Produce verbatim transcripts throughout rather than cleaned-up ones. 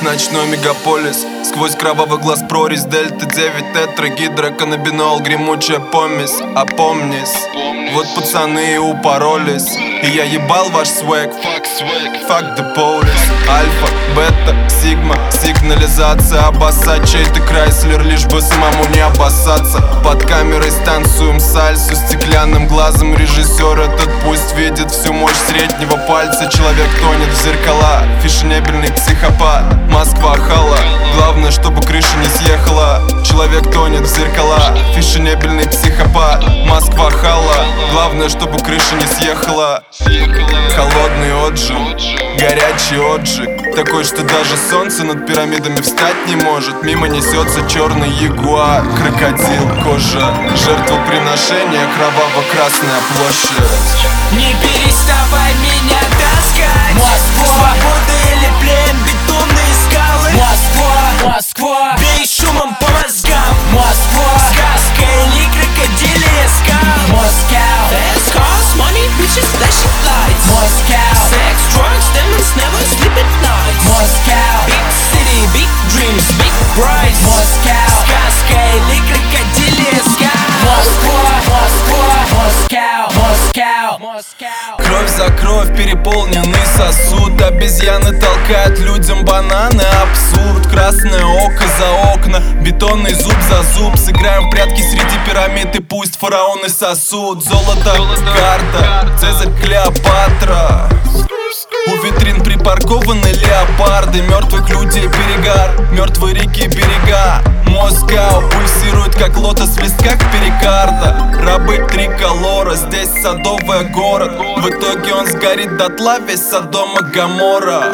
ночной мегаполис. Сквозь кровавый глаз прорезь, дельта девять, тетрагидроканнабинол, гремучая помесь. Опомнись, вот пацаны и упоролись. И я ебал ваш свэг, fuck the police. Альфа, бета, сигма, сигнализация. Обоссать чей-то Крайслер, лишь бы самому не обоссаться. Под камерой станцуем сальсу, стеклянным глазом режиссер этот пусть видит всю мощь среднего пальца. Человек тонет в зеркала, фешенебельный психопат. Москва хала, главное, чтобы крыша не съехала. Человек тонет в зеркала, фешенебельный психопат. Москва хала, главное, чтобы крыша не съехала. Холодный отжиг, горячий отжиг, такой, что даже солнце над пирамидами встать не может. Мимо несется черный ягуар, крокодил, кожа, жертвоприношение, кроваво-красная площадь. Не переставай меня таскать, Москва. Свобода или плен, бетонные скалы, Москва, Москва. Бей шумом по мозгам, Москва. Сказка или крокодилия скал, Москва. Fast cars, money, bitches, flashing lights, Москва. Sex, drugs, demons, never sleep at night, Москва. Big city, big dreams, big price, Москва. Сказка или крокодилия скал, Москва, Москва, Москва, Москва. Кровь за кровь, переполненный сосуд. Обезьяны толкают людям бананы, абсурд. Красное око за окна, бетонный зуб за зуб. Сыграем в прятки среди пирамид и пусть фараоны сосут. Золото, карта, Цезарь, Клеопатра. У витрин припаркованы леопарды. Мертвых людей перегар, мертвые реки берега. Москва пульсирует, как лотос в листках перикарда. Рабы триколора, здесь садовый город. В итоге он сгорит дотла, весь Содом и Гоморра.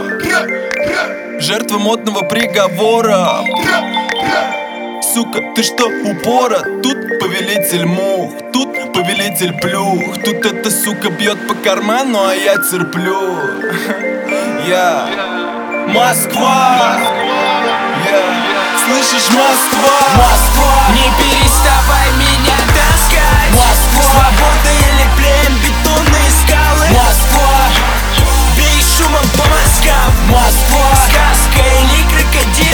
Жертвы модного приговора. Сука, ты что, упора? Тут повелитель мух, тут повелитель плюх. Тут эта сука бьет по карману, а я терплю. Я Москва. Слышишь, Москва? Москва. Не переставай меня таскать, Москва. Свобода или плен, бетонные скалы, Москва. Бей шумом по мозгам, Москва. Сказка или крокодил.